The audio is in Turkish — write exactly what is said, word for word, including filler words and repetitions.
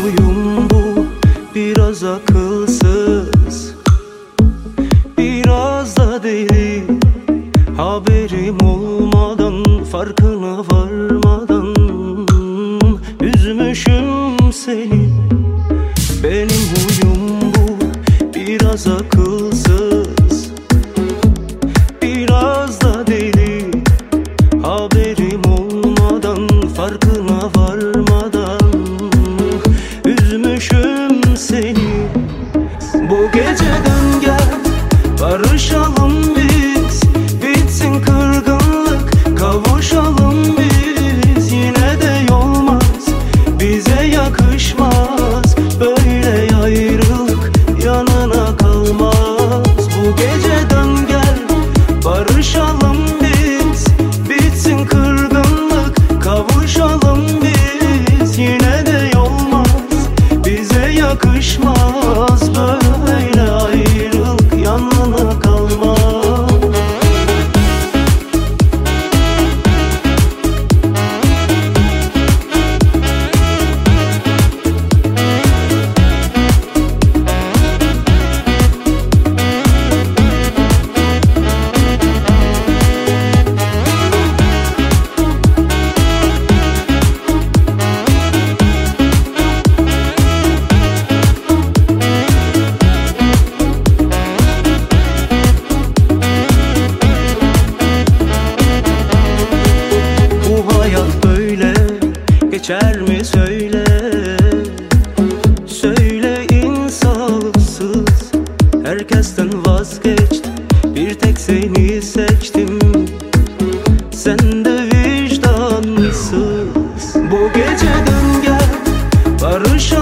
huyum bu, biraz akılsız, biraz da deli. Haberim olmadan, farkına varmadan üzmüşüm seni. Benim huyum bu, biraz akılsız, biraz da deli. Haberim olmadan, farkına varmadan üzmüşüm seni. Bu geceden gel, barışalım biz, bitsin kırgınlık, kavuşalım biz. Yine de olmaz, bize yakışmaz böyle ayrılık, yanına kalmaz. Bu geceden gel, barışalım biz, bitsin kırgınlık, kavuşalım biz. Yine de olmaz, bize yakışmaz böyle ayrılık, yanına kalmaz. Geçer mi söyle, söyle insafsız. Herkesten vazgeçtim, bir tek seni seçtim. Sen de vicdansız. Bu geceden gel, barışalım.